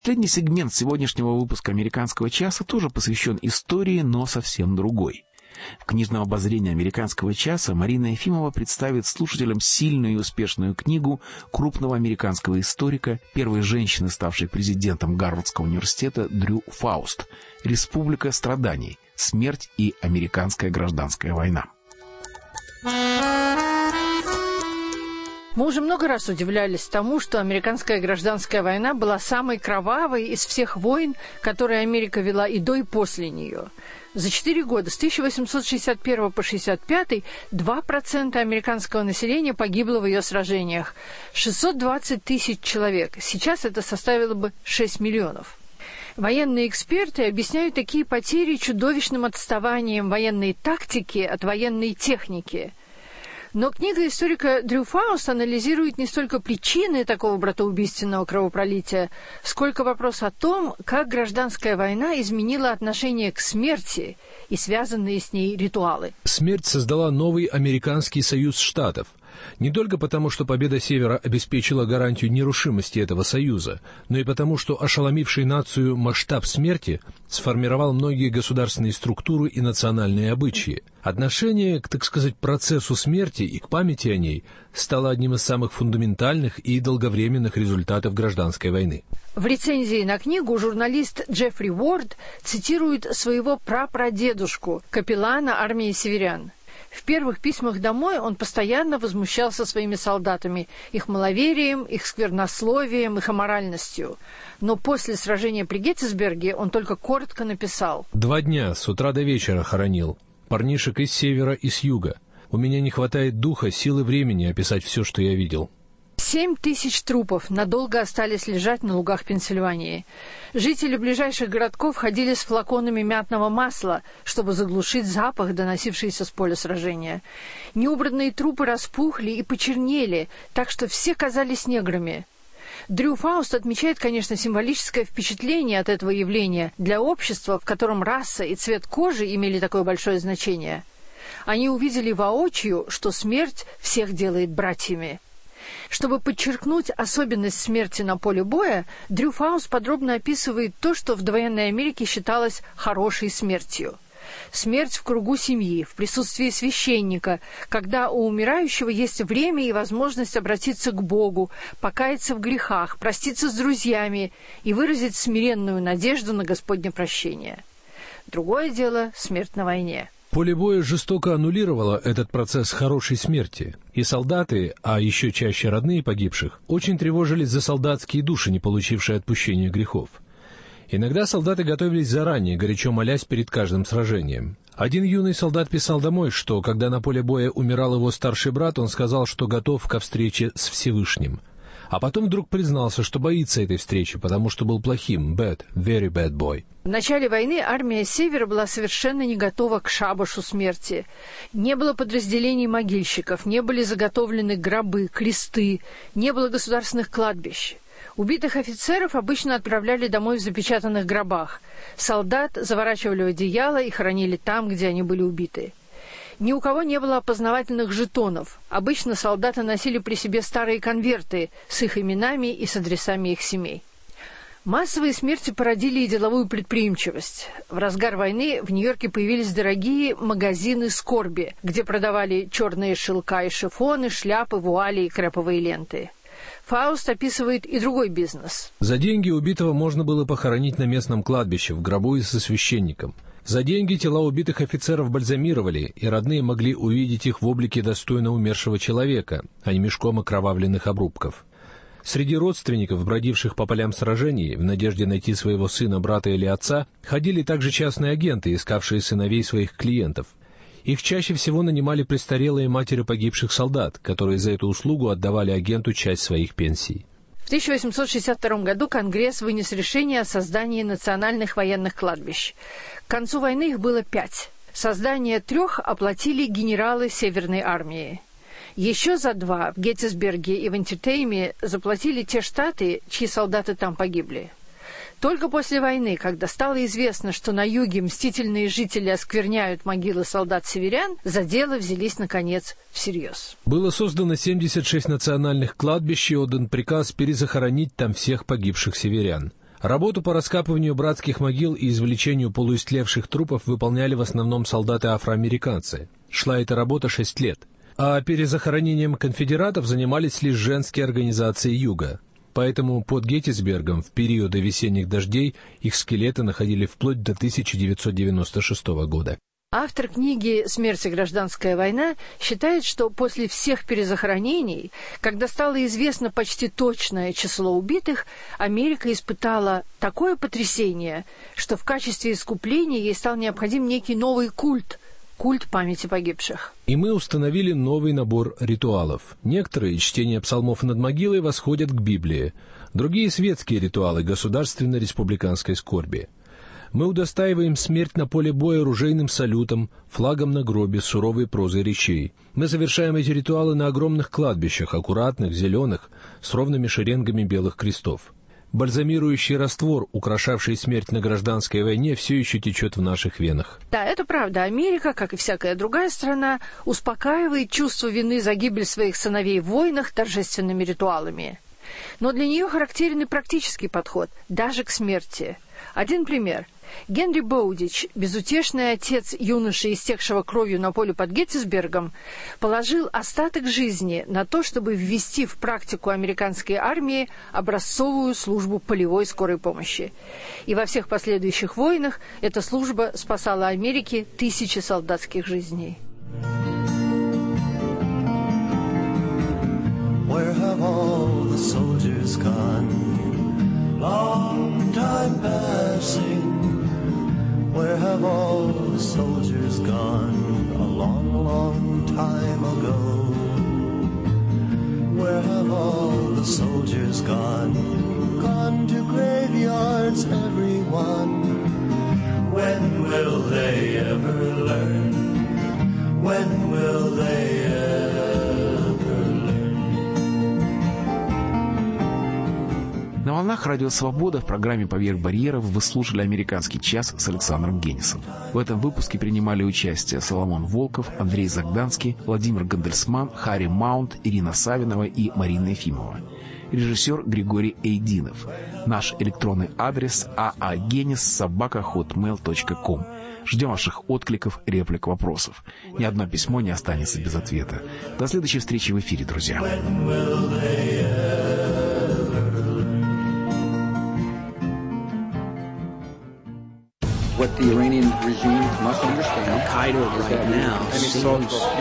Последний сегмент сегодняшнего выпуска «Американского часа» тоже посвящен истории, но совсем другой. В книжном обозрении «Американского часа» Марина Ефимова представит слушателям сильную и успешную книгу крупного американского историка, первой женщины, ставшей президентом Гарвардского университета, Дрю Фауст «Республика страданий. Смерть и американская гражданская война». Мы уже много раз удивлялись тому, что американская гражданская война была самой кровавой из всех войн, которые Америка вела и до, и после нее. За 4 года, с 1861 по 1865, 2% американского населения погибло в ее сражениях. 620 тысяч человек. Сейчас это составило бы 6 миллионов. Военные эксперты объясняют такие потери чудовищным отставанием военной тактики от военной техники. Но книга историка Дрю Фауст анализирует не столько причины такого братоубийственного кровопролития, сколько вопрос о том, как гражданская война изменила отношение к смерти и связанные с ней ритуалы. Смерть создала новый американский союз штатов. Не только потому, что победа Севера обеспечила гарантию нерушимости этого союза, но и потому, что ошеломивший нацию масштаб смерти сформировал многие государственные структуры и национальные обычаи. Отношение к, так сказать, процессу смерти и к памяти о ней стало одним из самых фундаментальных и долговременных результатов гражданской войны. В рецензии на книгу журналист Джеффри Уорд цитирует своего прапрадедушку, капеллана армии северян. В первых письмах домой он постоянно возмущался своими солдатами, их маловерием, их сквернословием, их аморальностью. Но после сражения при Геттисберге он только коротко написал: 2 дня, с утра до вечера хоронил. Парнишек из севера и с юга. У меня не хватает духа, силы, времени описать все, что я видел. 7 тысяч трупов надолго остались лежать на лугах Пенсильвании. Жители ближайших городков ходили с флаконами мятного масла, чтобы заглушить запах, доносившийся с поля сражения. Неубранные трупы распухли и почернели, так что все казались неграми. Дрю Фауст отмечает, конечно, символическое впечатление от этого явления для общества, в котором раса и цвет кожи имели такое большое значение. Они увидели воочию, что смерть всех делает братьями. Чтобы подчеркнуть особенность смерти на поле боя, Дрю Фауст подробно описывает то, что в довоенной Америке считалось хорошей смертью. Смерть в кругу семьи, в присутствии священника, когда у умирающего есть время и возможность обратиться к Богу, покаяться в грехах, проститься с друзьями и выразить смиренную надежду на Господне прощение. Другое дело — смерть на войне. Поле боя жестоко аннулировало этот процесс хорошей смерти, и солдаты, а еще чаще родные погибших, очень тревожились за солдатские души, не получившие отпущения грехов. Иногда солдаты готовились заранее, горячо молясь перед каждым сражением. Один юный солдат писал домой, что, когда на поле боя умирал его старший брат, он сказал, что готов ко встрече с Всевышним. А потом вдруг признался, что боится этой встречи, потому что был плохим, bad, very bad boy. В начале войны армия Севера была совершенно не готова к шабашу смерти. Не было подразделений могильщиков, не были заготовлены гробы, кресты, не было государственных кладбищ. Убитых офицеров обычно отправляли домой в запечатанных гробах. Солдат заворачивали в одеяло и хоронили там, где они были убиты. Ни у кого не было опознавательных жетонов. Обычно солдаты носили при себе старые конверты с их именами и с адресами их семей. Массовые смерти породили и деловую предприимчивость. В разгар войны в Нью-Йорке появились дорогие магазины скорби, где продавали черные шелка и шифоны, шляпы, вуали и креповые ленты. Фауст описывает и другой бизнес. За деньги убитого можно было похоронить на местном кладбище, в гробу и со священником. За деньги тела убитых офицеров бальзамировали, и родные могли увидеть их в облике достойно умершего человека, а не мешком окровавленных обрубков. Среди родственников, бродивших по полям сражений, в надежде найти своего сына, брата или отца, ходили также частные агенты, искавшие сыновей своих клиентов. Их чаще всего нанимали престарелые матери погибших солдат, которые за эту услугу отдавали агенту часть своих пенсий. В 1862 году Конгресс вынес решение о создании национальных военных кладбищ. К концу войны их было 5. Создание 3 оплатили генералы Северной армии. Еще за 2 в Геттисберге и в Антиетаме заплатили те штаты, чьи солдаты там погибли. Только после войны, когда стало известно, что на юге мстительные жители оскверняют могилы солдат-северян, за дело взялись, наконец, всерьез. Было создано 76 национальных кладбищ и отдан приказ перезахоронить там всех погибших северян. Работу по раскапыванию братских могил и извлечению полуистлевших трупов выполняли в основном солдаты-афроамериканцы. Шла эта работа 6 лет. А перезахоронением конфедератов занимались лишь женские организации Юга. Поэтому под Геттисбергом в периоды весенних дождей их скелеты находили вплоть до 1996 года. Автор книги «Смерть и гражданская война» считает, что после всех перезахоронений, когда стало известно почти точное число убитых, Америка испытала такое потрясение, что в качестве искупления ей стал необходим некий новый культ памяти погибших. И мы установили новый набор ритуалов. Некоторые чтения псалмов над могилой восходят к Библии, другие светские ритуалы государственно-республиканской скорби. Мы удостаиваем смерть на поле боя ружейным салютом, флагом на гробе, суровой прозой речей. Мы совершаем эти ритуалы на огромных кладбищах, аккуратных, зеленых, с ровными шеренгами белых крестов. Бальзамирующий раствор, украшавший смерть на гражданской войне, все еще течет в наших венах. Да, это правда. Америка, как и всякая другая страна, успокаивает чувство вины за гибель своих сыновей в войнах торжественными ритуалами. Но для нее характерен и практический подход, даже к смерти. Один пример. Генри Боудич, безутешный отец юноши, истекшего кровью на поле под Геттисбергом, положил остаток жизни на то, чтобы ввести в практику американской армии образцовую службу полевой скорой помощи. И во всех последующих войнах эта служба спасала Америке тысячи солдатских жизней. Where have all the soldiers gone? Long time passing. Where have all the soldiers gone? A long, long time ago. Where have all the soldiers gone? Gone to graveyards, everyone. When will they ever learn? When will they ever learn? На волнах Радио Свобода в программе «Поверх барьеров» вы слушали «Американский час» с Александром Генисом. В этом выпуске принимали участие Соломон Волков, Андрей Загданский, Владимир Гандельсман, Харри Маунт, Ирина Савинова и Марина Ефимова. Режиссер Григорий Эйдинов. Наш электронный адрес aagenis@hotmail.com. Ждем ваших откликов, реплик, вопросов. Ни одно письмо не останется без ответа. До следующей встречи в эфире, друзья. What the Iranian regime must understand, Al-Qaeda right now seems